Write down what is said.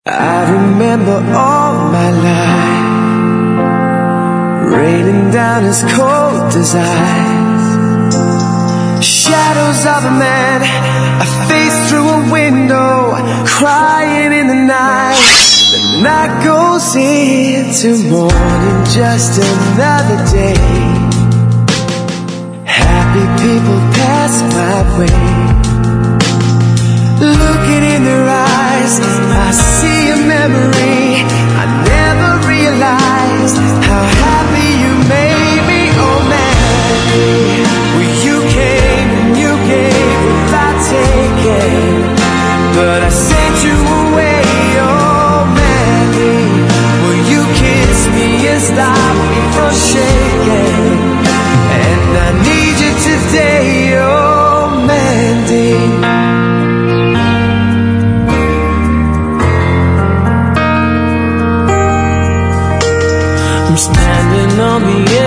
I remember all my life raining down as cold as ice. Shadows of a man, a face through a window, crying in the night. The night goes into morning, just another day. Happy people pass my way. Looking in their eyes, I see a memory. I never realized how happy you made me. Oh Mandy, well you came and you gave without taking, but I sent you away. Oh Mandy, well you kissed me and stopped me from shaking, and I need you today. Oh Mandy. I'm standing on the